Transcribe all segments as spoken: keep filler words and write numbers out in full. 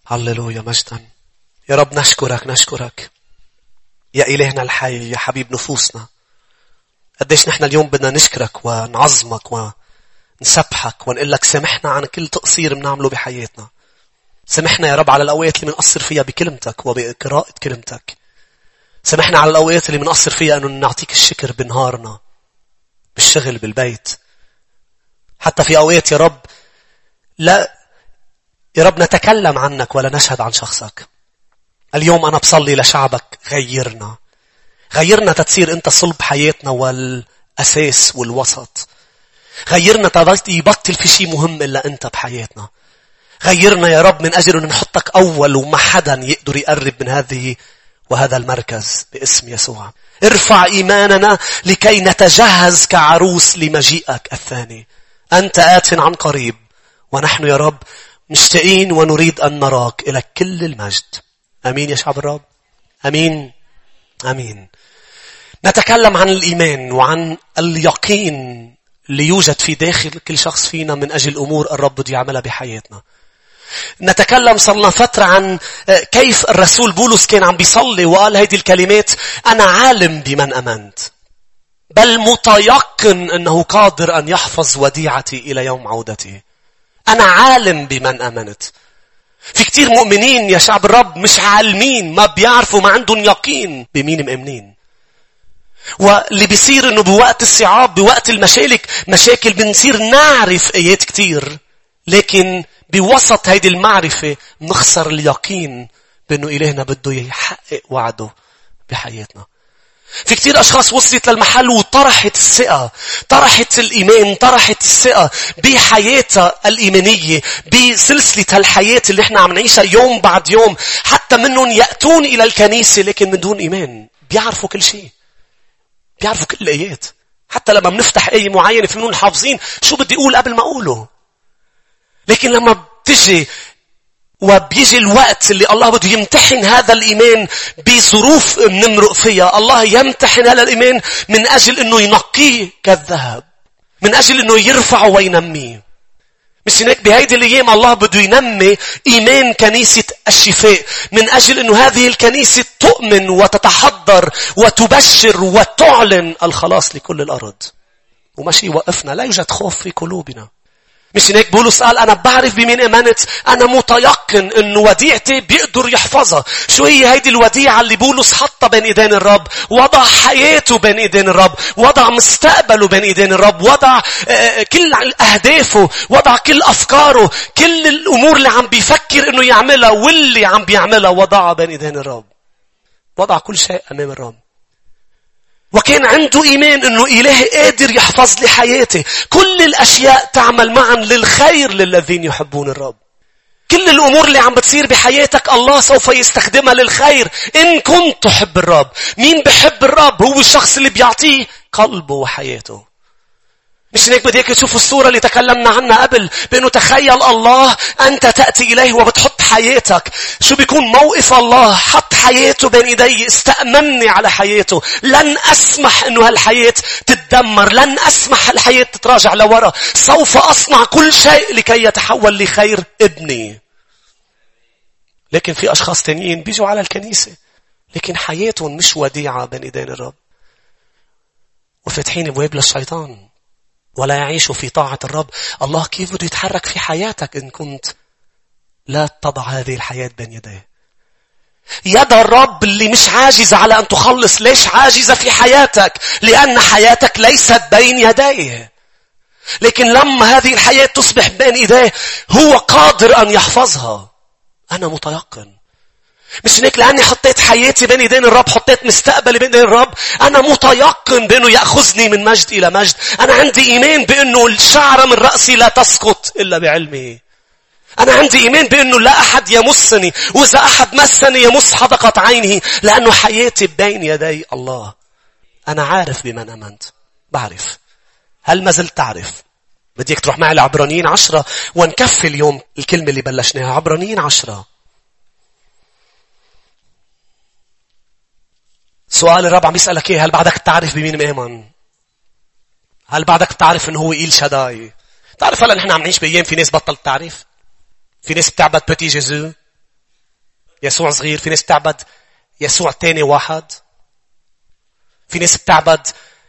هللويا مجدا. يا رب نشكرك نشكرك يا إلهنا الحي يا حبيب نفوسنا. قديش نحن اليوم بدنا نشكرك ونعظمك ونسبحك ونقول لك سامحنا عن كل تقصير بنعمله بحياتنا. سامحنا يا رب على الأوقات اللي منقصر فيها بكلمتك وبقراءة كلمتك. سامحنا على الأوقات اللي منقصر فيها أنه نعطيك الشكر بنهارنا، بالشغل، بالبيت. حتى في أوقات يا رب لا يا رب نتكلم عنك ولا نشهد عن شخصك. اليوم أنا بصلي لشعبك، غيرنا غيرنا تتصير أنت صلب حياتنا والأساس والوسط. غيرنا يبطل في شيء مهم إلا أنت بحياتنا. غيرنا يا رب من أجل أن نحطك أول وما حدا يقدر يقرب من هذه وهذا المركز باسم يسوع. ارفع إيماننا لكي نتجهز كعروس لمجيئك الثاني. أنت آت عن قريب ونحن يا رب مشتاقين ونريد أن نراك إلى كل المجد. أمين يا شعب الرب. أمين أمين. نتكلم عن الإيمان وعن اليقين اللي يوجد في داخل كل شخص فينا من أجل أمور الرب بده يعملها بحياتنا. نتكلم صرنا فترة عن كيف الرسول بولس كان عم بيصلي وقال هذه الكلمات: أنا عالم بمن أمنت بل متيقن أنه قادر أن يحفظ وديعتي إلى يوم عودتي. أنا عالم بمن أمنت. في كتير مؤمنين يا شعب الرب مش عالمين، ما بيعرفوا، ما عندهم يقين بمين مؤمنين. واللي بيصير انه بوقت الصعاب، بوقت المشاكل مشاكل بنصير نعرف ايات كتير، لكن بوسط هيدي المعرفة نخسر اليقين بانه إلهنا بده يحقق وعده بحياتنا. في كتير أشخاص وصلت للمحل وطرحت الثقة، طرحت الإيمان، طرحت الثقة بحياتها الإيمانية، بسلسلة الحياة اللي احنا عم نعيشها يوم بعد يوم. حتى منهم يأتون إلى الكنيسة لكن من دون إيمان. بيعرفوا كل شيء، بيعرفوا كل الآيات. حتى لما بنفتح آية معينة في منهم حافظين شو بدي أقول قبل ما أقوله. لكن لما بتجي وبيجي الوقت اللي الله بده يمتحن هذا الإيمان بظروف بنمرق فيها، الله يمتحن هذا الإيمان من أجل أنه ينقيه كالذهب، من أجل أنه يرفعه وينميه. مش هناك بهيدي الأيام الله بده ينمي إيمان كنيسة الشفاء من أجل أنه هذه الكنيسة تؤمن وتتحضر وتبشر وتعلن الخلاص لكل الأرض. وماشي وقفنا، لا يوجد خوف في قلوبنا. مش هناك بولس قال: أنا بعرف بمين أمنت، أنا متيقن أن وديعتي بيقدر يحفظها. شو هي هيدي الوديعة اللي بولس حطها بين إيدين الرب؟ وضع حياته بين إيدين الرب، وضع مستقبله بين إيدين الرب، وضع كل أهدافه، وضع كل أفكاره، كل الأمور اللي عم بيفكر أنه يعملها واللي عم بيعملها وضعها بين إيدين الرب. وضع كل شيء أمام الرب. وكان عنده إيمان أنه إله قادر يحفظ لي حياتي. كل الأشياء تعمل معا للخير للذين يحبون الرب. كل الأمور اللي عم بتصير بحياتك الله سوف يستخدمها للخير إن كنت تحب الرب. مين بحب الرب؟ هو الشخص اللي بيعطيه قلبه وحياته. مش هيك بديك تشوفوا الصورة اللي تكلمنا عنها قبل، بأنه تخيل الله أنت تأتي إليه وبتحط حياتك. شو بيكون موقف الله؟ حط حياته بين إيدي، استأمني على حياته. لن أسمح أنه هالحياة تتدمر، لن أسمح هالحياة تتراجع لورا. سوف أصنع كل شيء لكي يتحول لخير ابني. لكن في أشخاص تانيين بيجوا على الكنيسة لكن حياتهم مش وديعة بين إيدين الرب، وفتحين أبواب للشيطان ولا يعيشوا في طاعة الرب. الله كيف بده يتحرك في حياتك إن كنت لا تضع هذه الحياة بين يديه؟ يد الرب اللي مش عاجزة على أن تخلص. ليش عاجزة في حياتك؟ لأن حياتك ليست بين يديه. لكن لما هذه الحياة تصبح بين يديه هو قادر أن يحفظها. أنا متيقن. مش هيك لأني حطيت حياتي بين يدين الرب، حطيت مستقبلي بين يدين الرب، أنا متيقن بأنه يأخذني من مجد إلى مجد. أنا عندي إيمان بأنه الشعرة من رأسي لا تسقط إلا بعلمه. أنا عندي إيمان بأنه لا أحد يمسني، وإذا أحد مسني يمس حدقة عينه، لأنه حياتي بين يدي الله. أنا عارف بمن أمنت. بعرف. هل ما زلت تعرف؟ بديك تروح معي لعبرانيين عشرة ونكفي اليوم الكلمة اللي بلشناها. عبرانيين عشرة. سؤال الرب عم يسألك ايه؟ هل بعدك تعرف بمين مآمن؟ هل بعدك تعرف انه هو إيل شداي؟ تعرف هلا نحن عم نعيش بايام في ناس بطلت تعرف، في ناس بتعبد بتي جيزو، يسوع صغير. في ناس بتعبد يسوع تاني واحد. في ناس بتعبد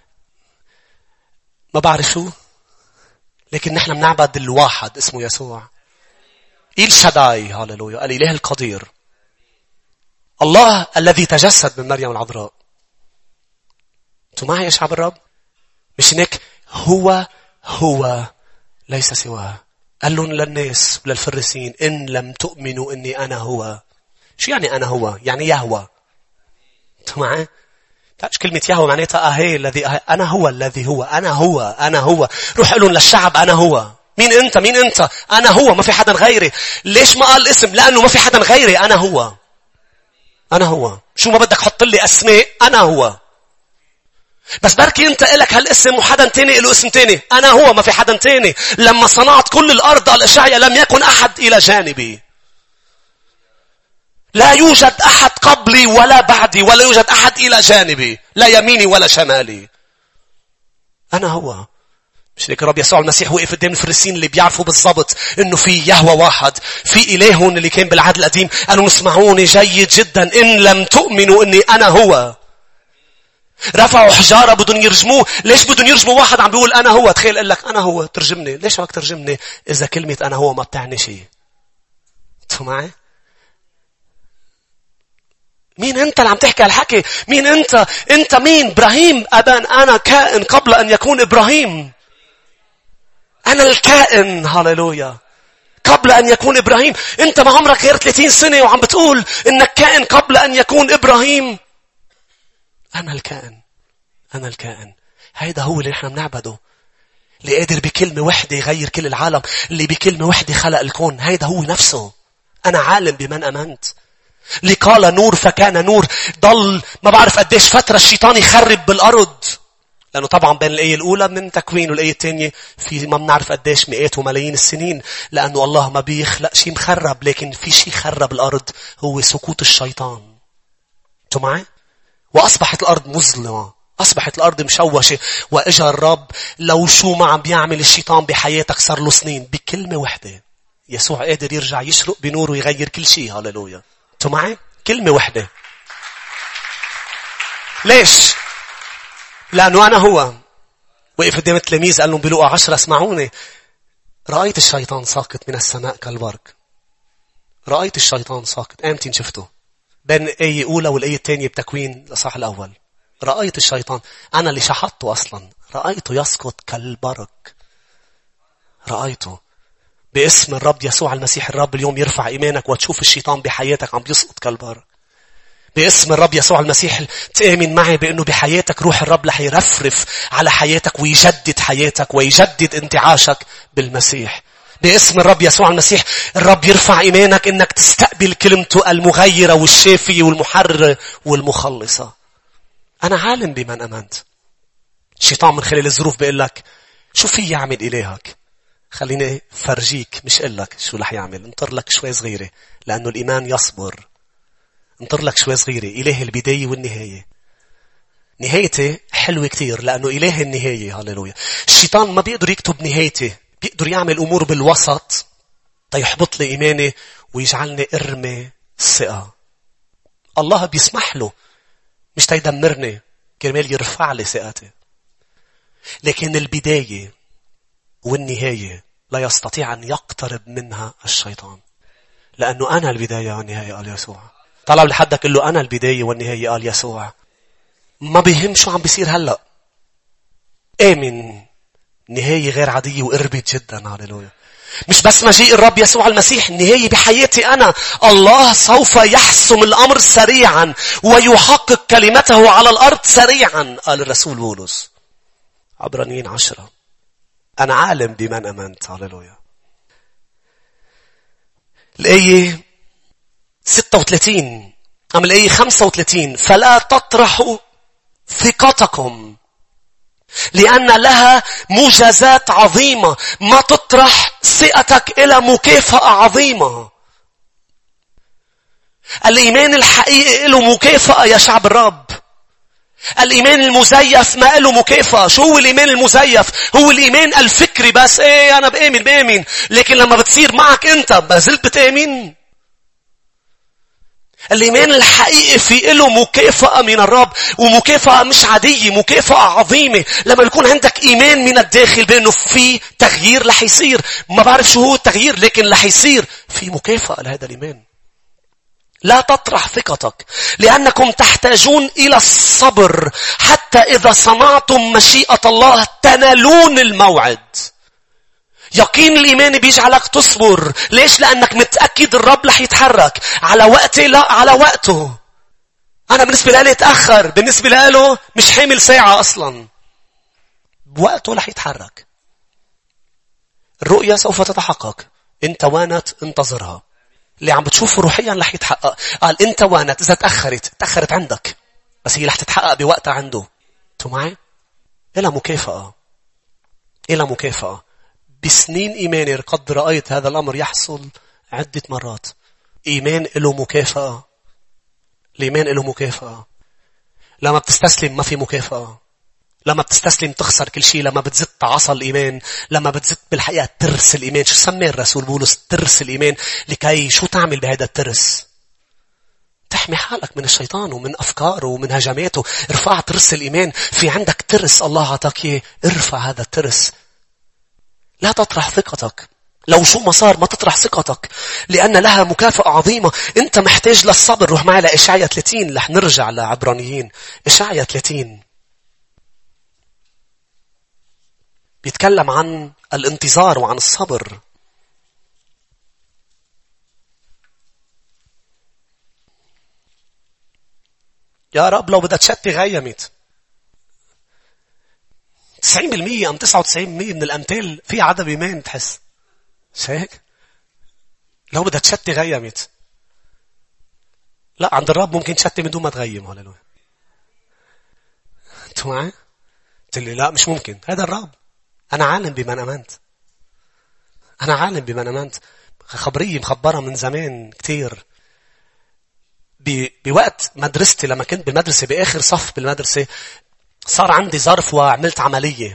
ما بعرف شو، لكن نحن بنعبد الواحد اسمه يسوع. إل شداي، هاللويا، الإله القدير، الله الذي تجسد من مريم العذراء. انتوا معي يا شعب الرب؟ مش هيك؟ هو هو ليس سواه. قال لهم للناس وللفريسين إن لم تؤمنوا إني أنا هو. شو يعني أنا هو؟ يعني يهوى. انتوا معي؟ تعرفش كلمة يهوى معناتها أهي الذي أهي. أنا هو الذي هو. أنا هو أنا هو. روح قلون للشعب أنا هو. مين أنت؟ مين أنت؟ أنا هو، ما في حدا غيري. ليش ما قال اسم؟ لأنه ما في حدا غيري. أنا هو أنا هو. شو ما بدك حط لي أسماء، أنا هو. بس بركي أنت إلك هالاسم وحدا تاني إله اسم تاني. أنا هو، ما في حدا تاني. لما صنعت كل الأرض على إشعيا لم يكن أحد إلى جانبي. لا يوجد أحد قبلي ولا بعدي، ولا يوجد أحد إلى جانبي، لا يميني ولا شمالي. أنا هو. مش لك الرب يسوع المسيح وقف قدام الفريسين اللي بيعرفوا بالضبط إنه في يهوى واحد، في إلهون اللي كان بالعهد القديم. قالوا اسمعوني جيد جدا، إن لم تؤمنوا إني أنا هو. رفعوا حجارة بدون يرجموه. ليش بدون يرجموا واحد عم بيقول أنا هو؟ تخيل قال لك أنا هو، ترجمني. ليش بدك ترجمني إذا كلمة أنا هو ما بتعني شيء؟ انتوا معي؟ مين أنت اللي عم تحكي هالحكي؟ مين أنت؟ أنت مين؟ إبراهيم أبان أنا كائن قبل أن يكون إبراهيم. أنا الكائن، هاللويا، قبل أن يكون إبراهيم. أنت ما عمرك غير ثلاثين سنة وعم بتقول إنك كائن قبل أن يكون إبراهيم. أنا الكائن، أنا الكائن. هيدا هو اللي نحن بنعبده، اللي قادر بكلمة وحدة يغير كل العالم، اللي بكلمة وحدة خلق الكون. هيدا هو نفسه. أنا عالم بمن أمنت. اللي قال نور فكان نور. ضل ما بعرف قديش فترة الشيطان يخرب بالأرض، لأنه طبعا بين الآية الأولى من تكوين والآية الثانية في ما بنعرف قديش مئات وملايين السنين، لأنه الله ما بيخلق شيء مخرب، لكن في شيء خرب الأرض هو سقوط الشيطان. انتوا معي؟ وأصبحت الأرض مظلمة، أصبحت الأرض مشوشة، وإجا الرب. لو شو ما عم بيعمل الشيطان بحياتك صار له سنين، بكلمة واحدة يسوع قادر يرجع يشرق بنور ويغير كل شيء. هاللويا. انتوا معي؟ كلمة واحدة. ليش؟ لأنه أنا هو. وقف قدام التلاميذ قال لهم بلوقا عشرة اسمعوني، رأيت الشيطان ساقط من السماء كالبرق. رأيت الشيطان ساقط. أمتين شفته؟ بين الآية الأولى والآية الثانية بتكوين الإصحاح الأول. رأيت الشيطان، أنا اللي شحطته أصلا. رأيته يسقط كالبرق. رأيته. باسم الرب يسوع المسيح الرب اليوم يرفع إيمانك وتشوف الشيطان بحياتك عم بيسقط كالبرق. باسم الرب يسوع المسيح تآمن معي بأنه بحياتك روح الرب رح يرفرف على حياتك ويجدد حياتك ويجدد انتعاشك بالمسيح. باسم الرب يسوع المسيح الرب يرفع إيمانك إنك تستقبل كلمته المغيرة والشافية والمحررة والمخلصة. أنا عالم بمن أمنت. الشيطان من خلال الظروف بيقول لك شو في يعمل إلهك؟ خليني فرجيك، مش قل لك شو رح يعمل. انطر لك شوي صغيرة، لأنه الإيمان يصبر. انطر لك شوي صغيرة. إله البداية والنهاية. نهايته حلوة كتير لأنه إله النهاية. هاللويا. الشيطان ما بيقدر يكتب نهايته، بيقدر يعمل أمور بالوسط تيحبط لي إيماني ويجعلني إرمي الثقة. الله بيسمح له مش تيدمرني، كرمال يرفع لي ثقتي. لكن البداية والنهاية لا يستطيع أن يقترب منها الشيطان، لأنه أنا البداية والنهاية قال يسوع. طلب لحدك قل له أنا البداية والنهاية قال يسوع. ما بيهم شو عم بيصير هلأ. آمن، نهاية غير عادية وقربت جدا. هاللويا. مش بس مجيء الرب يسوع المسيح، النهاية بحياتي أنا. الله سوف يحسم الأمر سريعا ويحقق كلمته على الأرض سريعا، قال الرسول بولس. عبرانيين عشرة. أنا عالم بمن أمنت. هاللويا. الآية ستة وثلاثين أم الآية خمسة وثلاثين. فلا تطرحوا ثقتكم لأن لها مجازات عظيمة. ما تطرح ثقتك إلى مكافأة عظيمة. الإيمان الحقيقي له مكافأة يا شعب الرب. الإيمان المزيف ما له مكافأة. شو هو الإيمان المزيف؟ هو الإيمان الفكري بس. إيه أنا بآمن بآمن، لكن لما بتصير معك أنت ما زلت بتآمن. الإيمان الحقيقي في له مكافأة من الرب، ومكافأة مش عادية، مكافأة عظيمة. لما يكون عندك إيمان من الداخل بأنه في تغيير رح يصير، ما بعرف شو هو التغيير لكن رح يصير، في مكافأة لهذا الإيمان. لا تطرح ثقتك لأنكم تحتاجون إلى الصبر حتى إذا صنعتم مشيئة الله تنالون الموعد. يقين الإيمان بيجعلك تصبر. ليش؟ لأنك متأكد الرب رح يتحرك على وقته، لا على وقته. أنا بالنسبة لي اتأخر، بالنسبة له مش حامل ساعة أصلا، بوقته رح يتحرك. الرؤية سوف تتحقق، انت وانت انتظرها. اللي عم بتشوفه روحيا رح يتحقق. قال انت وانت، إذا تأخرت تأخرت عندك، بس هي رح تتحقق بوقتها عنده. انتوا معي؟ إلى مكافأة، إلى مكافأة. بسنين إيماني قد رأيت هذا الأمر يحصل عدة مرات. إيمان له مكافأة. الإيمان له مكافأة. لما بتستسلم ما في مكافأة. لما بتستسلم تخسر كل شيء. لما بتزت عصا الإيمان، لما بتزت بالحقيقة ترس الإيمان. شو سمى الرسول بولس؟ ترس الإيمان. لكي شو تعمل بهذا الترس؟ تحمي حالك من الشيطان ومن أفكاره ومن هجماته. ارفع ترس الإيمان. في عندك ترس الله عطاك إياه، ارفع هذا الترس. لا تطرح ثقتك. لو شو ما صار ما تطرح ثقتك، لأن لها مكافأة عظيمة. أنت محتاج للصبر. روح معي لإشعياء ثلاثين. رح نرجع لعبرانيين. إشعياء ثلاثين بيتكلم عن الانتظار وعن الصبر. يا رب لو بدها تشتي غيمت. تسعين بالمية أم تسعة وتسعين بالمية من الأمثال في عدم إيمان. تحس مش هيك؟ لو بدها تشتي غيمت. لا، عند الرب ممكن تشتي من دون ما تغيم. هللويا. انتوا معي؟ قلت لي لا مش ممكن. هذا الرب. أنا عالم بمن أمنت. أنا عالم بمن أمنت. خبرية مخبرة من زمان كتير. بوقت مدرستي لما كنت بالمدرسة بآخر صف بالمدرسة صار عندي ظرف وعملت عملية.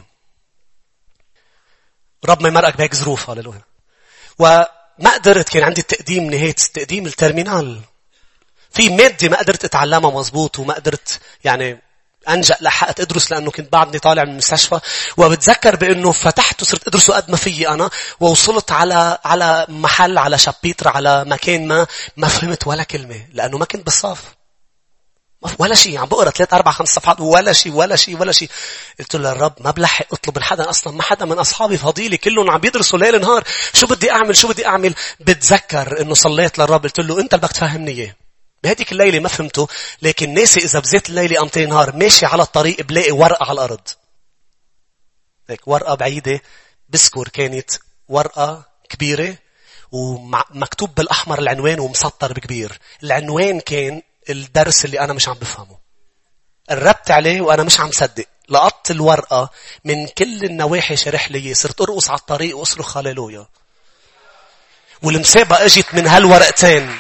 رب ما يمرقك بهيك ظروف. هللويا. وما قدرت، كان عندي التقديم نهاية التقديم الترمينال. في مادة ما قدرت أتعلمها مزبوط وما قدرت يعني أنجأ لحقت أدرس لأنه كنت بعدني طالع من المستشفى. وبتذكر بأنه فتحت وصرت أدرسه قد ما فيي أنا، ووصلت على على محل، على شابيتر، على مكان ما ما فهمت ولا كلمة لأنه ما كنت بالصف ولا شيء. عم بقرأ ثلاث أربع خمس صفحات ولا شيء ولا شيء ولا شيء. قلت له الرب ما بلحق أطلب من حدا أصلا، ما حدا من أصحابي فضيلي، كلهم عم بيدرسوا ليل نهار. شو بدي أعمل شو بدي أعمل؟ بتذكر إنه صليت للرب قلت له أنت اللي بدك تفهمني إياه. بهديك الليلة ما فهمته، لكن ناسي إذا بزيت الليلة أمتي نهار ماشي على الطريق بلاقي ورقة على الأرض. هيك ورقة بعيدة بذكر كانت ورقة كبيرة ومكتوب بالأحمر العنوان ومسطر بكبير. العنوان كان الدرس اللي أنا مش عم بفهمه. قربت عليه وأنا مش عم صدق. لقطت الورقة من كل النواحي شرح لي. صرت أرقص على الطريق وأصرخ هاليلويا. والمسابقة اجت من هالورقتين.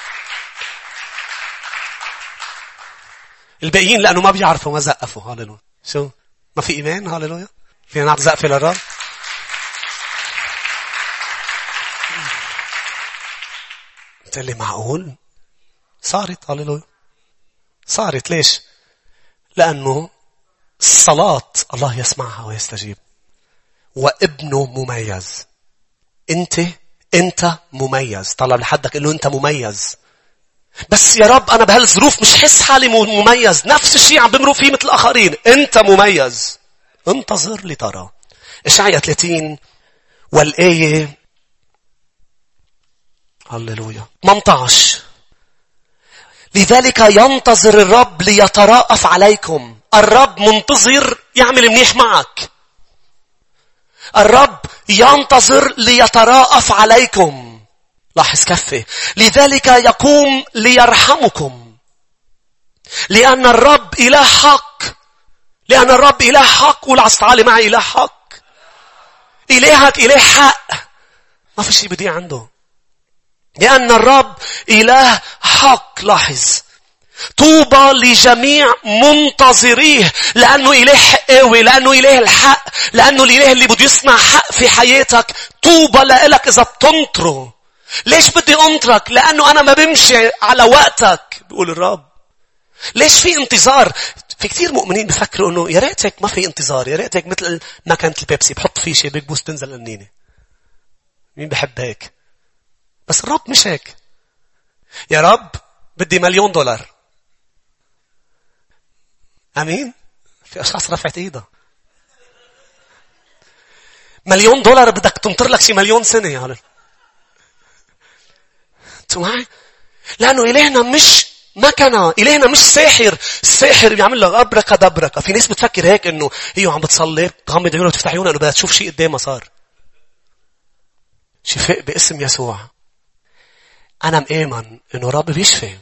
الباقيين لأنه ما بيعرفوا ما زقفوا. هاليلويا. شو؟ ما في إيمان؟ هاليلويا. فينا نعطي زقفة للرب. قلت لي معقول؟ صارت. هاليلويا. صارت. ليش؟ لأنه الصلاة الله يسمعها ويستجيب. وابنه مميز. انت انت مميز. طلب لحدك قل له انت مميز. بس يا رب أنا بهالظروف مش حس حالي مميز. نفس الشيء عم بمرق فيه مثل الآخرين. أنت مميز. انتظر لترى. إشعياء ثلاثين والآية هللويا ثمانية عشر. لذلك ينتظر الرب ليتراءف عليكم. الرب منتظر يعمل منيح معك. الرب ينتظر ليتراءف عليكم. لاحظ كفه. لذلك يقوم ليرحمكم. لأن الرب إله حق. لأن الرب إله حق. قول تعالي معي إله حق. إلهك إله حق. ما في شيء بديع عنده. لأن الرب إله حق. لاحظ. طوبى لجميع منتظريه. لأنه إله حقاوي. لأنه إله الحق. لأنه الإله اللي بده يصنع حق في حياتك. طوبى لك إذا بتنطره. ليش بدي أنطرك؟ لأنه أنا ما بمشي على وقتك بيقول الرب. ليش في انتظار؟ في كتير مؤمنين بفكروا أنه يا ريت هيك ما في انتظار، يا ريت هيك مثل ما كانت البيبسي بحط فيه شيء بيك بوس تنزل النينة. مين بحب هيك؟ بس الرب مش هيك. يا رب بدي مليون دولار. أمين؟ في أشخاص رفعت إيدها. مليون دولار بدك تنطر لك شي مليون سنة يا عالم. انتوا معي؟ لأنه إلهنا مش مكنة، إلهنا مش ساحر. الساحر بيعمل لك أبركة دبركة. في ناس بتفكر هيك إنه هي عم بتصلي تغمض عيونها وتفتح عيونها إنه بدها تشوف شيء قدامها صار. شفاء باسم يسوع. أنا مآمن إنه رب بيشفي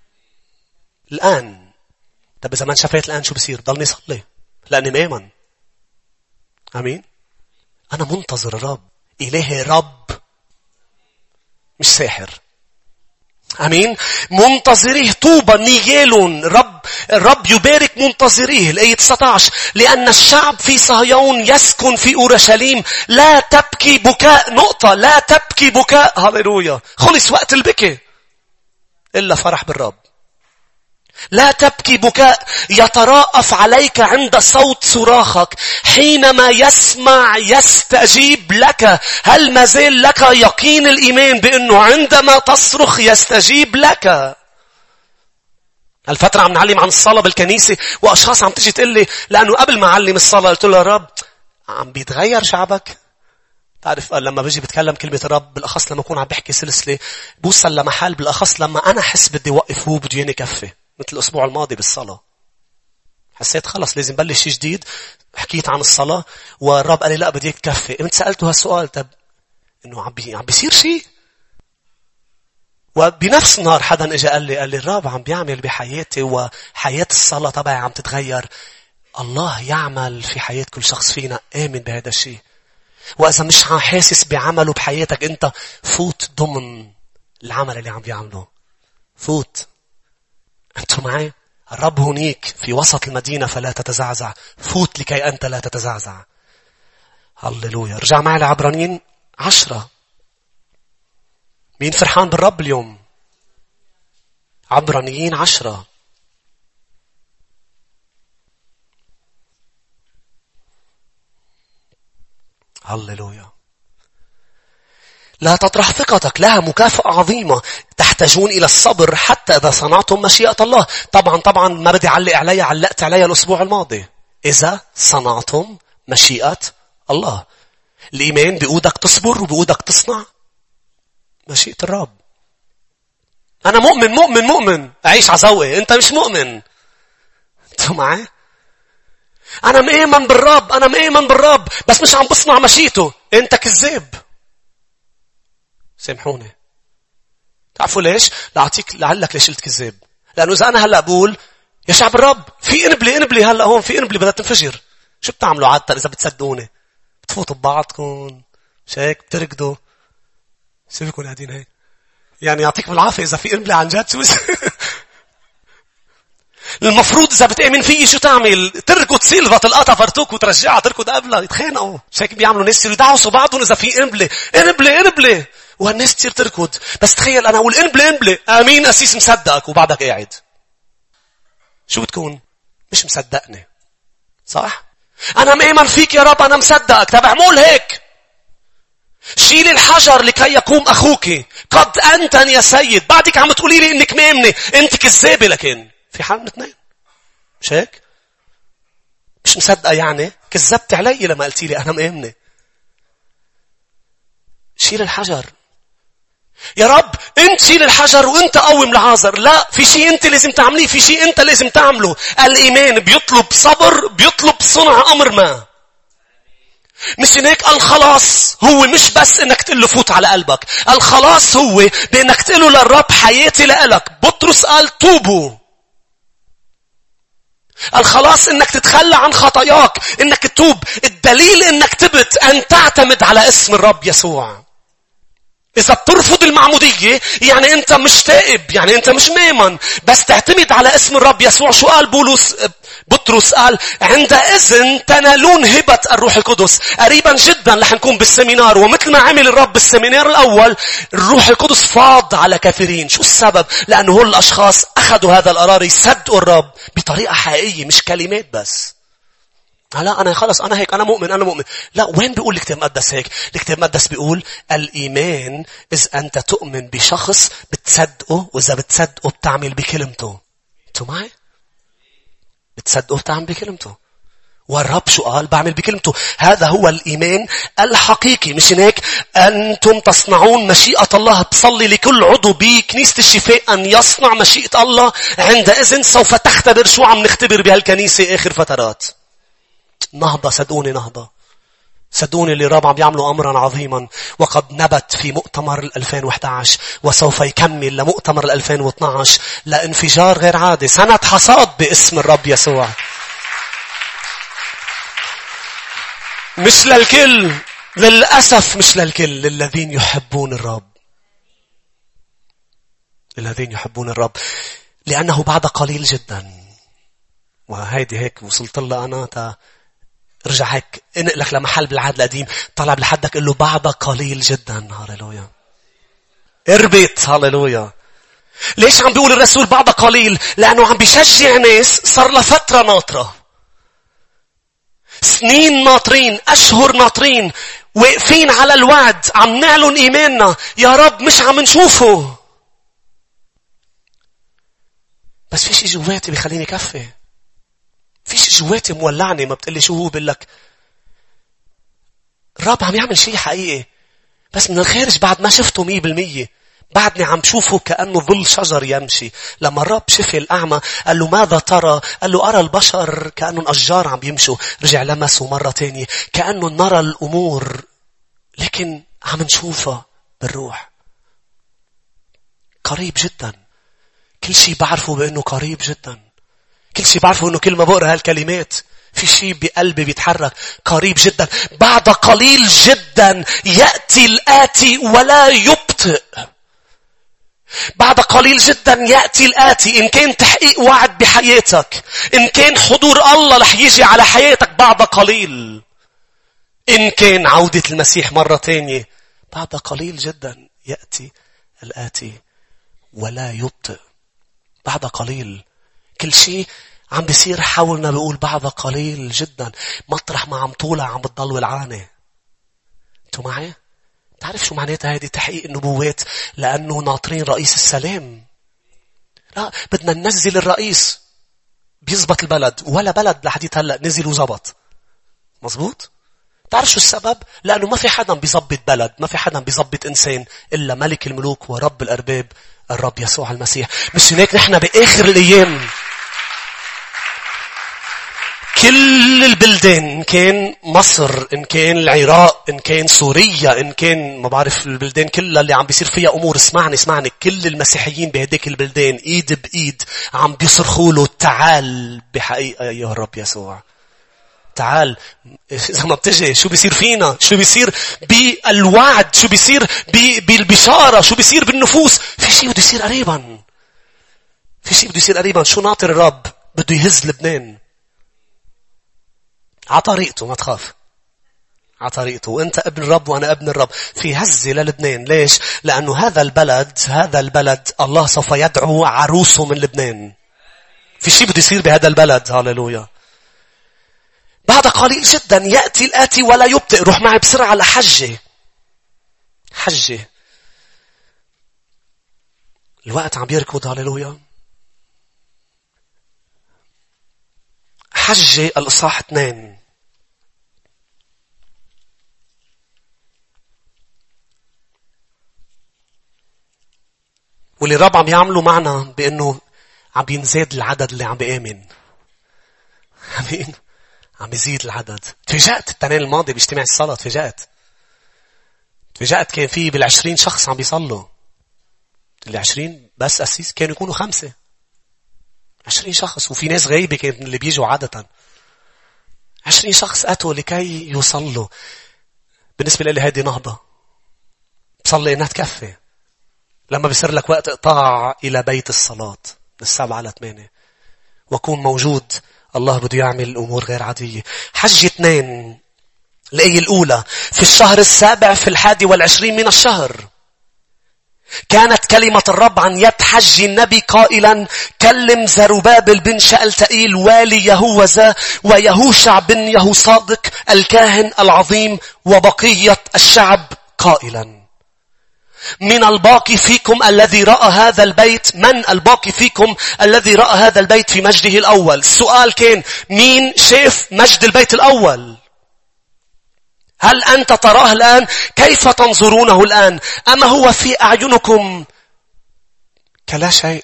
الآن. طب إذا ما انشفيت الآن شو بصير؟ ضلني صلي لأني مآمن. أمين. أنا منتظر الرب. إلهي رب مش ساحر. أمين. منتظريه طوبى نيجيلون. رب الرب يبارك منتظريه. الآية تسعة عشر لأن الشعب في صهيون يسكن في أورشليم لا تبكي بكاء. نقطة. لا تبكي بكاء. هاليلويا. خلص وقت البكي إلا فرح بالرب. لا تبكي بكاء يتراءف عليك عند صوت صراخك. حينما يسمع يستجيب لك. هل ما زال لك يقين الإيمان بأنه عندما تصرخ يستجيب لك؟ الفترة عم نعلم عن الصلاة بالكنيسة وأشخاص عم تجي تقول لي لأنه قبل ما أعلم الصلاة قلت له يا رب عم بيتغير شعبك. تعرف لما بيجي بتكلم كلمة الرب بالأخص لما أكون عم بحكي سلسلة بوصل لمحل بالأخص لما أنا حس بدي وقف هو بدي ينكفي. مثل الأسبوع الماضي بالصلاة حسيت خلص لازم بلش شيء جديد. حكيت عن الصلاة والرب قال لي لا بدي تكفي. انت سألته هالسؤال طب انه عم بي... عم بيصير شيء. وبنفس النهار حدا اجى قال لي قال لي الرب عم بيعمل بحياتي وحياة الصلاة تبعي عم تتغير. الله يعمل في حياة كل شخص فينا. آمن بهذا الشيء. وإذا مش حاسس بعمله بحياتك انت فوت ضمن العمل اللي عم بيعمله. فوت. أنتم معي؟ الرب هنيك في وسط المدينة فلا تتزعزع. فوت لكي أنت لا تتزعزع. هللويا. رجع معي لعبرانيين عشرة. مين فرحان بالرب اليوم؟ عبرانيين عشرة. هللويا. لا تطرح ثقتك لها مكافأة عظيمة. تحتاجون إلى الصبر حتى إذا صنعتم مشيئة الله. طبعا طبعا ما بدي علق عليها علقت عليها الأسبوع الماضي. إذا صنعتم مشيئة الله. الإيمان بيقودك تصبر وبيقودك تصنع مشيئة الرب. أنا مؤمن مؤمن مؤمن. أعيش عزوي. أنت مش مؤمن. أنت معي؟ أنا مؤمن بالرب. أنا مؤمن بالرب بس مش عم بصنع مشيئته. أنت كذاب. سامحوني. تعرفوا ليش؟ لأعطيك لعلك ليش قلت كذاب. لأنه إذا أنا هلأ بقول يا شعب الرب في إنبلي إنبلي هلأ هون في إنبلي بدها تنفجر. شو بتعملوا عادة إذا بتصدقوني؟ بتفوتوا ببعضكم. مش هيك بتركضوا. سيبكم قاعدين هيك. يعني يعطيك بالعافية إذا في إنبلي عن جد شو المفروض إذا بتأمن فيه شو تعمل؟ تركض سيلفا تلقطها فرتوك وترجعها تركض قبلها يتخانقوا. مش هيك بيعملوا ناس يدعسوا بعضهم إذا في إنبلي إنبلي إنبلي وهالناس تصير تركض. بس تخيل أنا أقول إنبلي إنبلي آمين أسيس مصدقك وبعدك قاعد. شو بتكون؟ مش مصدقني. صح؟ أنا مؤمن فيك يا رب أنا مصدقك. طب اعمل هيك. شيل الحجر لكي يقوم أخوك. قد أنتن يا سيد. بعدك عم تقولي لي إنك مؤمنة. أنت كذابة. لكن في حال من اثنين. مش هيك؟ مش مصدقة يعني كذبت علي لما قلتي لي أنا مؤمنة. شيل الحجر. يا رب انت شيل الحجر وانت قوم لعازر. لا في شيء انت لازم تعمليه. في شيء انت لازم تعمله. الإيمان بيطلب صبر بيطلب صنع أمر ما. مش هيك الخلاص هو مش بس انك تقول له فوت على قلبك. الخلاص هو بانك تقول له للرب حياتي لك. بطرس قال توبوا. الخلاص انك تتخلى عن خطاياك. انك تتوب. الدليل انك تبت ان تعتمد على اسم الرب يسوع. إذا بترفض المعمودية يعني أنت مش تائب. يعني أنت مش مؤمن. بس تعتمد على اسم الرب يسوع. شو قال بولس بطرس قال عندئذ تنالون هبة الروح القدس. قريبا جدا رح نكون بالسمينار، ومثل ما عمل الرب بالسمينار الأول الروح القدس فاض على كثيرين. شو السبب؟ لأنه هول الأشخاص أخذوا هذا القرار يصدقوا الرب بطريقة حقيقية، مش كلمات بس. لا أنا خلص أنا هيك أنا مؤمن أنا مؤمن. لا، وين بيقول الكتاب المقدس هيك؟ الكتاب المقدس بيقول الإيمان إذا أنت تؤمن بشخص بتصدقه، وإذا بتصدقه بتعمل بكلمته. أنتوا معي؟ بتصدقوا بتعمل بكلمته. والرب شو قال؟ بعمل بكلمته. هذا هو الإيمان الحقيقي. مش هيك أنتم تصنعون مشيئة الله. بصلي لكل عضو بكنيسة الشفاء أن يصنع مشيئة الله. عندئذ سوف تختبر شو عم نختبر بهالكنيسة آخر فترات. نهضة، صدقوني نهضة. صدقوني اللي الرب عم يعملوا أمرا عظيما، وقد نبت في مؤتمر ألفين وإحدى عشر وسوف يكمل لمؤتمر ألفين واثني عشر لانفجار غير عادي. سنة حصاد باسم الرب يسوع. مش للكل، للأسف مش للكل، للذين يحبون الرب. الذين يحبون الرب. لأنه بعد قليل جدا، وهيدي هيك وصلت لها أنا تا رجع هيك انقلك لمحل بالعهد القديم، طلع بالحدك قل له بعد قليل جدا. هاليلويا. اربط. هاليلويا. ليش عم بيقول الرسول بعد قليل؟ لأنه عم بيشجع ناس صار لها فترة ناطرة، سنين ناطرين، أشهر ناطرين، واقفين على الوعد، عم نعلن إيماننا. يا رب مش عم نشوفه، بس في شيء جواتي بيخليني كفي. في شيء جواتي مولعني. ما بتقلي شو هو؟ بقلك الرب عم يعمل شيء حقيقي، بس من الخارج بعد ما شفته مية بالمية بعدني عم شوفه كأنه ظل شجر يمشي. لما الرب شفي الأعمى قال له ماذا ترى؟ قال له أرى البشر كأنه أشجار عم يمشوا. رجع لمسه مرة تانية كأنه نرى الأمور لكن عم نشوفها بالروح. قريب جدا. كل شيء بعرفه بأنه قريب جدا. كل شيء بعرفه أنه كل ما بقرأ هالكلمات في شيء بقلبي بيتحرك. قريب جدا. بعد قليل جدا يأتي الآتي ولا يبطئ. بعد قليل جدا يأتي الآتي. إن كان تحقيق وعد بحياتك، إن كان حضور الله رح يجي على حياتك بعد قليل، إن كان عودة المسيح مرة تانية، بعد قليل جدا يأتي الآتي ولا يبطئ. بعد قليل. كل شيء عم بيصير حولنا بيقول بعد قليل جدا. مطرح ما عم طولع عم بتضل ولعانة. انتوا معي؟ تعرف شو معناتها هذه تحقيق النبوات؟ لأنه ناطرين رئيس السلام. لا، بدنا ننزل الرئيس بيزبط البلد. ولا بلد لحديت هلأ نزل وزبط. مزبوط؟ تعرف شو السبب؟ لأنه ما في حدا بيزبط بلد، ما في حدا بيزبط إنسان إلا ملك الملوك ورب الأرباب الرب يسوع المسيح. مش هناك نحن بآخر الأيام كل البلدان، إن كان مصر، إن كان العراق، إن كان سوريا، إن كان ما بعرف البلدان كلها اللي عم بيصير فيها أمور، اسمعني اسمعني، كل المسيحيين بهديك البلدان إيد بإيد عم بيصرخوا له تعال بحقيقة أيها الرب يسوع. تعال. إذا ما بتجي شو بيصير فينا؟ شو بيصير بالوعد؟ شو بيصير بالبشارة؟ شو بيصير بالنفوس؟ في شيء بده يصير قريبا. في شيء بده يصير قريبا. شو ناطر الرب؟ بده يهز لبنان عطريقته. ما تخاف، عطريقته. وانت ابن الرب وانا ابن الرب. في هزة للبنان. ليش؟ لانه هذا البلد هذا البلد الله سوف يدعو عروسه من لبنان. في شيء بده يصير بهذا البلد. هاليلويا. بعد قليل جدا يأتي الآتي ولا يبطئ. روح معي بسرعة لحجة. حجة. الوقت عم يركض. هاليلويا. حجة الإصحاح اثنين. واللي الرب عم يعمله معنا بأنه عم ينزاد العدد اللي عم بيآمن. امين. عم يزيد العدد. تفاجأت التنين الماضي باجتماع الصلاة. تفاجأت. تفاجأت كان فيه بالعشرين شخص عم بيصلوا. اللي عشرين بس أسيس كانوا يكونوا خمسة. عشرين شخص. وفي ناس غايبة كانت اللي بيجوا عادة. عشرين شخص أتوا لكي يصلوا. بالنسبة لي هذه نهضة. بصلي إنها تكفي. لما بيصير لك وقت اقطاع إلى بيت الصلاة من السبعة على ثمانية وأكون موجود الله بده يعمل أمور غير عادية. حج اثنين الآية الأولى: في الشهر السابع في الحادي والعشرين من الشهر كانت كلمة الرب عن يد حج النبي قائلا: كلم زربابل بن شألتئيل والي يهوذا ويهوشع بن يهوصادق الكاهن العظيم وبقية الشعب قائلا: من الباقي فيكم الذي رأى هذا البيت من الباقي فيكم الذي رأى هذا البيت في مجده الأول. السؤال كان مين شاف مجد البيت الأول؟ هل أنت تراه الآن؟ كيف تنظرونه الآن؟ أما هو في أعينكم كلا شيء؟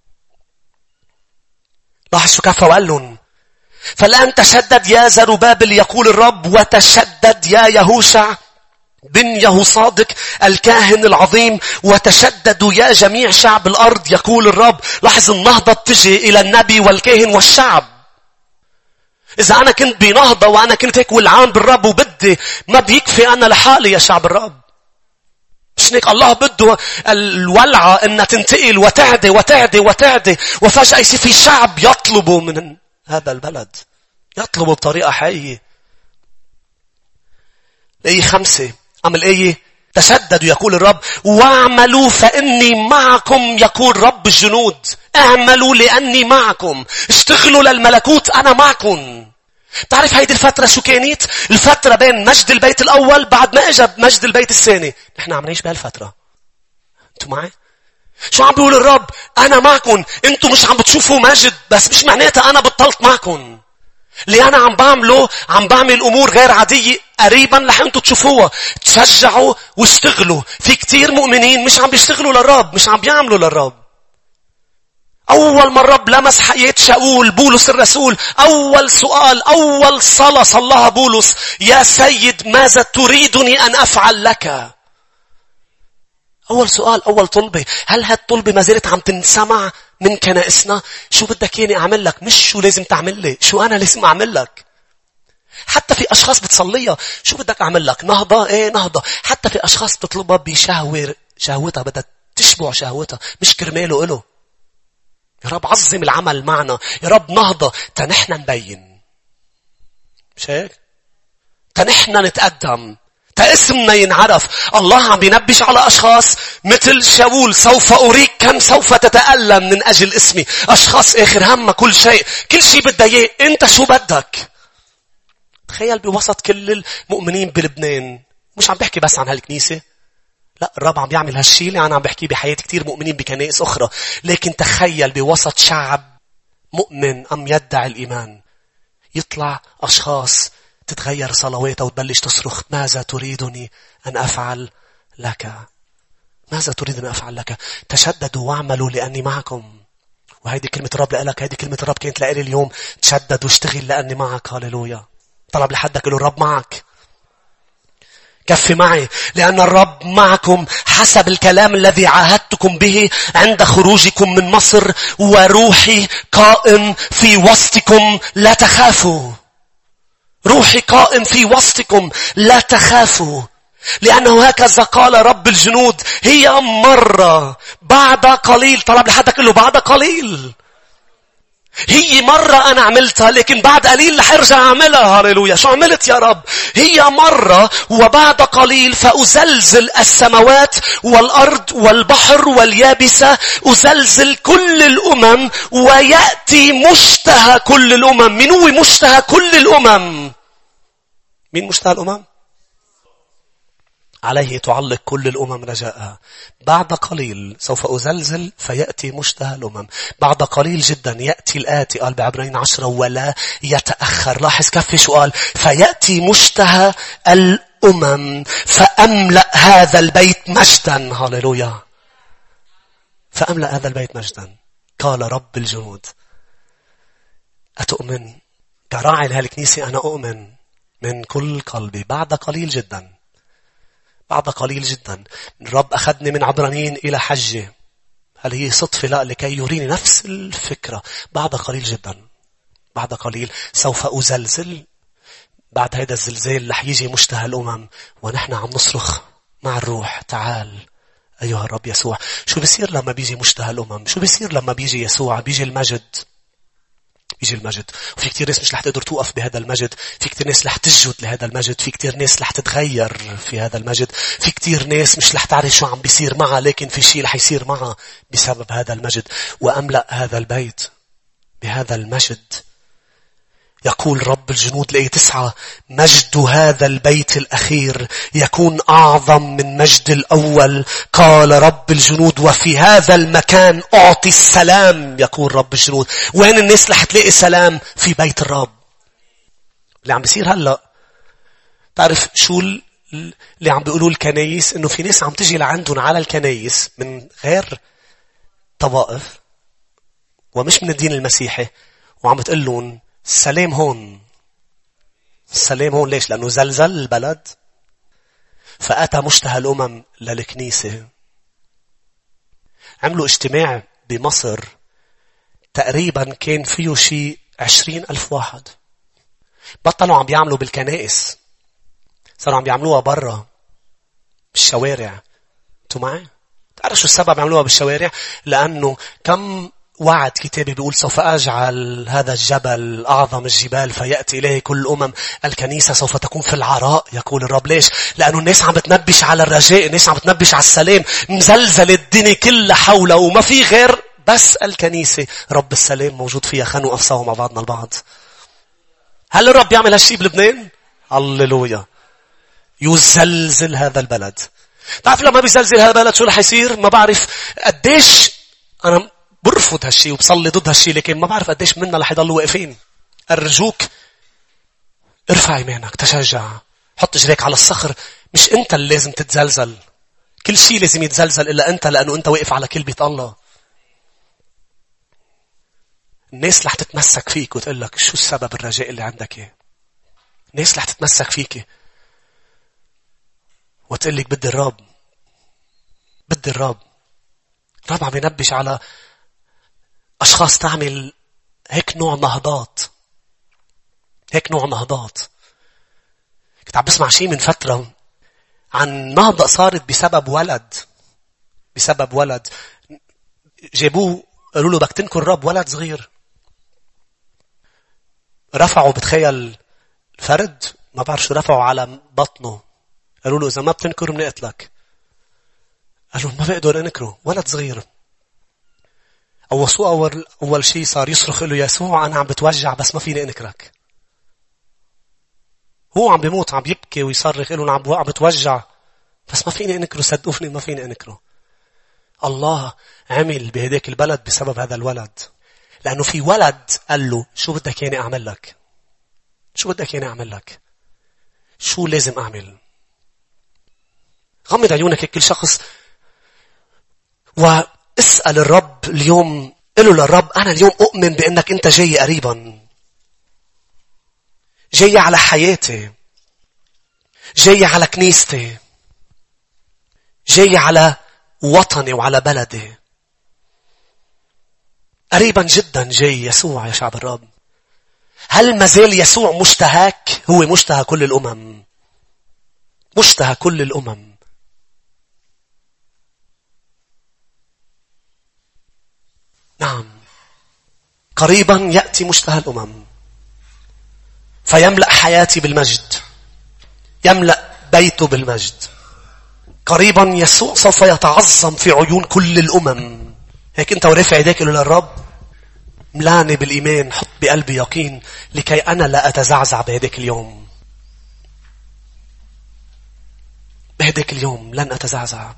لاحظ شو كيف وقال لهم: فالآن تشدد يا زربابل يقول الرب، وتشدد يا يهوشع بن يهوصادق الكاهن العظيم، وتشددوا يا جميع شعب الأرض يقول الرب. لاحظ النهضة تجي إلى النبي والكاهن والشعب. إذا أنا كنت بنهضة وأنا كنت هيك ولعان بالرب وبدي، ما بيكفي أنا لحالي يا شعب الرب. مش هيك الله بده الولعة إنها تنتقل وتعدي وتعدي وتعدي، وفجأة يصير في شعب يطلبوا من هذا البلد، يطلبوا بطريقة حقيقية. الآية خمسة أم الآية: تشددوا يقول الرب واعملوا فإني معكم يقول رب الجنود. اعملوا لأني معكم، اشتغلوا للملكوت، أنا معكم. تعرف هيدي الفترة شو كانت؟ الفترة بين مجد البيت الأول بعد ما اجى مجد البيت الثاني. نحن عم نعيش بهالفترة. انتوا معي؟ شو عم بيقول الرب؟ أنا معكم. انتوا مش عم بتشوفوا مجد، بس مش معناتها أنا بطلت معكم. اللي أنا عم بعمله، عم بعمل أمور غير عادية قريبا رح انتوا تشوفوها. تشجعوا واشتغلوا. في كتير مؤمنين مش عم بيشتغلوا للرب، مش عم بيعملوا للرب. أول ما الرب لمس حياة شاول بولس الرسول، أول سؤال، أول صلاة صلاها بولس: يا سيد ماذا تريدني أن أفعل لك؟ أول سؤال، أول طلبة. هل هالطلبة ما زالت عم تنسمع من كنائسنا؟ شو بدك ياني أعمل لك؟ مش شو لازم تعمل لي، شو أنا لازم أعمل لك. حتى في أشخاص بتصليها: شو بدك أعمل لك؟ نهضة؟ إيه نهضة. حتى في أشخاص بتطلبها بشهوة، شهوتها بدها تشبع شهوتها، مش كرماله إله. يا رب عظم العمل معنا، يا رب نهضة تنحنا نبين، مش هيك؟ تنحنا نتقدم، تاسمنا ينعرف. الله عم بينبش على أشخاص مثل شاول: سوف أريك كم سوف تتألم من أجل اسمي. أشخاص آخر همها كل شيء، كل شيء بدها إياه. أنت شو بدك؟ تخيل بوسط كل المؤمنين بلبنان، مش عم بحكي بس عن هالكنيسة، لا، الرب عم يعمل هالشيء اللي أنا عم بحكيه بحياة كتير مؤمنين بكنائس أخرى. لكن تخيل بوسط شعب مؤمن أم يدعي الإيمان، يطلع أشخاص تتغير صلواتها وتبلش تصرخ: ماذا تريدني أن أفعل لك؟ ماذا تريد أن أفعل لك؟ تشددوا واعملوا لأني معكم. وهيدي كلمة الرب لك، هيدي كلمة الرب كانت لإلي اليوم: تشدد واشتغل لأني معك. هاليلويا. طلب لحدك قل الرب معك، كفي معي، لأن الرب معكم حسب الكلام الذي عاهدتكم به عند خروجكم من مصر، وروحي قائم في وسطكم لا تخافوا. روحي قائم في وسطكم لا تخافوا، لأنه هكذا قال رب الجنود: هي مرة بعد قليل. طلب لحدك قل له بعد قليل. هي مرة أنا عملتها، لكن بعد قليل رح ارجع أعملها. هاليلويا. شو عملت يا رب؟ هي مرة وبعد قليل فأزلزل السماوات والأرض والبحر واليابسة، أزلزل كل الأمم ويأتي مشتهى كل الأمم. من هو مشتهى كل الأمم؟ مين مشتهى الأمم؟ عليه تعلق كل الأمم رجاءها. بعد قليل سوف أزلزل فيأتي مشتهى الأمم. بعد قليل جدا يأتي الآتي، قال بعبرين عشرة، ولا يتأخر. لاحظ كيف شو قال: فيأتي مشتهى الأمم فأملأ هذا البيت مجدا. هاليلويا. فأملأ هذا البيت مجدا قال رب الجنود. أتؤمن؟ كراعي لهالكنيسة أنا أؤمن من كل قلبي بعد قليل جدا، بعد قليل جدا. الرب أخذني من عبرانيين إلى حجة. هل هي صدفة؟ لا، لكي يريني نفس الفكرة. بعد قليل جدا، بعد قليل سوف أزلزل. بعد هذا الزلزال رح يجي مشتهى الأمم، ونحن عم نصرخ مع الروح: تعال أيها الرب يسوع. شو بيصير لما بيجي مشتهى الأمم؟ شو بيصير لما بيجي يسوع؟ بيجي المجد، يجي المجد. وفي كتير ناس مش رح تقدر توقف بهذا المجد. في كتير ناس رح تسجد لهذا المجد. في كتير ناس رح تتغير في هذا المجد. في كتير ناس مش رح تعرف شو عم بيصير معها، لكن في شيء رح يصير معها بسبب هذا المجد. وأملأ هذا البيت بهذا المجد. يقول رب الجنود لآية تسعة: مجد هذا البيت الأخير يكون أعظم من مجد الأول، قال رب الجنود، وفي هذا المكان أعطي السلام، يقول رب الجنود. وين الناس رح تلاقي سلام؟ في بيت الرب. اللي عم بيصير هلأ، تعرف شو اللي عم بيقولوا الكنايس؟ إنه في ناس عم تجي لعندهم على الكنايس من غير طوائف ومش من الدين المسيحي، وعم بتقول لهم السلام هون. السلام هون ليش؟ لأنه زلزل البلد. فأتى مشتهى الأمم للكنيسة. عملوا اجتماع بمصر تقريبا كان فيه شيء عشرين ألف واحد. بطلوا عم بيعملوا بالكنائس، صاروا عم بيعملوها برا بالشوارع. انتوا معي؟ تعرف شو السبب عملوها بالشوارع؟ لأنه كم وعد كتابي بيقول: سوف أجعل هذا الجبل أعظم الجبال فيأتي إليه كل الأمم. الكنيسة سوف تكون في العراء، يقول الرب. ليش؟ لأنه الناس عم بتنبش على الرجاء، الناس عم بتنبش على السلام. مزلزل الدنيا كلها حوله وما في غير بس الكنيسة رب السلام موجود فيها. خانوا أفساهم مع بعضنا البعض. هل الرب يعمل هالشي بلبنان؟ هللويا. يزلزل هذا البلد. تعرف لما بيزلزل هذا البلد شو رح يصير؟ ما بعرف قديش أنا برفض هالشي وبصلي ضد هالشي، لكن ما بعرف قديش منا رح يضلوا واقفين. أرجوك ارفع ايمانك، تشجع، حط جريك على الصخر. مش انت اللي لازم تتزلزل، كل شيء لازم يتزلزل إلا انت، لأنه انت واقف على كلمة الله. الناس رح تتمسك فيك وتقول لك شو السبب الرجاء اللي عندك ايه. الناس رح تتمسك فيك وتقول لك بدي الرب، بدي الرب. الرب عم ينبش على أشخاص تعمل هيك نوع نهضات، هيك نوع نهضات. كنت عم بسمع شيء من فترة عن نهضة صارت بسبب ولد، بسبب ولد جابوه قالوا له بدك تنكر الرب. ولد صغير رفعوا، بتخيل الفرد ما بعرف شو، رفعوا على بطنه، قالوا له إذا ما بتنكر بنقتلك. قال له ما بقدر انكره. ولد صغير. أول أول أول شيء صار يصرخ له: يسوع أنا عم بتوجع بس ما فيني أنكرك. هو عم بيموت، عم يبكي ويصرخ له: أنا عم بتوجع بس ما فيني أنكره، صدقوني ما فيني أنكره. الله عمل بهداك البلد بسبب هذا الولد، لأنه في ولد قال له: شو بدك ياني أعمل لك؟ شو بدك ياني أعمل لك؟ شو لازم أعمل؟ غمض عيونك كل شخص واسأل الرب اليوم. قله للرب: أنا اليوم أؤمن بأنك أنت جاي قريبا، جاي على حياتي، جاي على كنيستي، جاي على وطني وعلى بلدي. قريبا جدا جاي يسوع يا شعب الرب. هل مازال يسوع مشتهاك؟ هو مشتهى كل الأمم، مشتهى كل الأمم. نعم، قريبا يأتي مشتهى الأمم فيملأ حياتي بالمجد، يملأ بيته بالمجد. قريبا يسوع سوف يتعظم في عيون كل الأمم. هيك أنت ورافع يديك قل للرب: ملاني بالإيمان، حط بقلبي يقين لكي أنا لا أتزعزع بهديك اليوم. بهديك اليوم لن أتزعزع.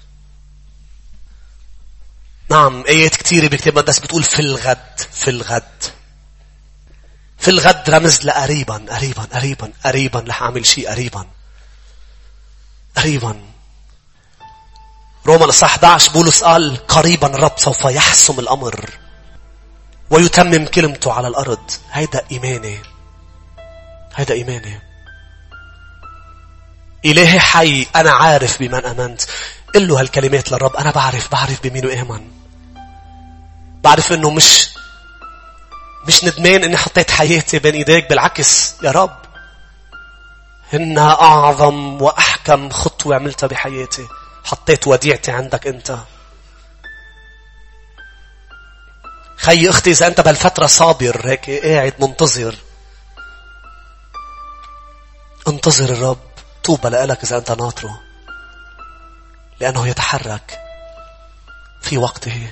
نعم، آيات كتيرة بكتاب المقدس بتقول في الغد، في الغد، في الغد رمز لقريبا، قريبا قريبا قريبا رح أعمل شيء قريبا قريبا. روما الإصحاح إحدى عشر بولس قال: قريبا الرب سوف يحسم الأمر ويتمم كلمته على الأرض. هيدا إيماني، هيدا إيماني. إلهي حي، أنا عارف بمن أمنت. قل له هالكلمات للرب: أنا بعرف بعرف بمين آمن. بعرف إنه مش مش ندمان إني حطيت حياتي بين إيديك. بالعكس يا رب، إنها أعظم وأحكم خطوة عملتها بحياتي. حطيت وديعتي عندك أنت. خي اختي اذا انت بهالفترة صابر هيك قاعد منتظر، انتظر الرب. طوبى لك اذا انت ناطره، لانه يتحرك في وقته.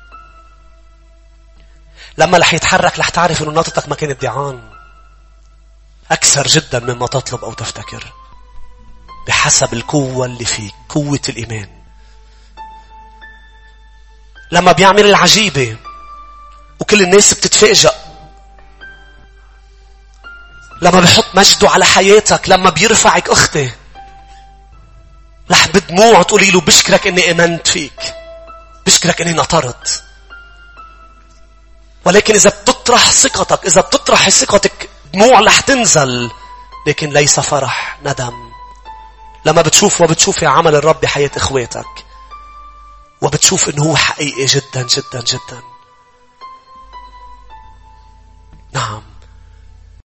لما رح يتحرك رح تعرف انه ناطتك ما كانت دعان اكثر جدا مما تطلب او تفتكر، بحسب القوة اللي فيك، قوة الايمان. لما بيعمل العجيبة وكل الناس بتتفاجأ، لما بيحط مجده على حياتك، لما بيرفعك اختي، رح بدموع تقولي له بشكرك اني امنت فيك، بشكرك اني نطرت. ولكن اذا بتطرح ثقتك، اذا بتطرح ثقتك، دموع رح تنزل، لكن ليس فرح، ندم. لما بتشوف وبتشوفي عمل الرب بحياة اخواتك، وبتشوف انه هو حقيقي جدا جدا جدا. نعم،